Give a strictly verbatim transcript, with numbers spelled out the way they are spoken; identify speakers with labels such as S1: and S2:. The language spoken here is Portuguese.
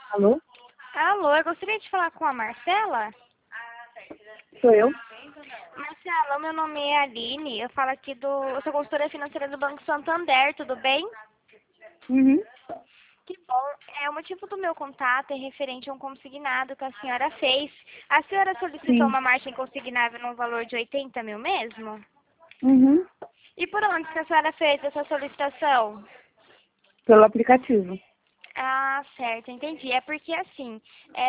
S1: Alô?
S2: Alô, eu gostaria de falar com a Marcela.
S1: Sou eu?
S2: Marcela, meu nome é Aline, eu falo aqui do... Eu sou consultora financeira do Banco Santander, tudo bem?
S1: Uhum.
S2: Que bom. É, o motivo do meu contato é referente a um consignado que a senhora fez. A senhora solicitou
S1: Sim.
S2: uma margem consignável no valor de oitenta mil mesmo?
S1: Uhum.
S2: E por onde que a senhora fez essa solicitação?
S1: Pelo aplicativo.
S2: Ah, certo, entendi. É porque assim, é,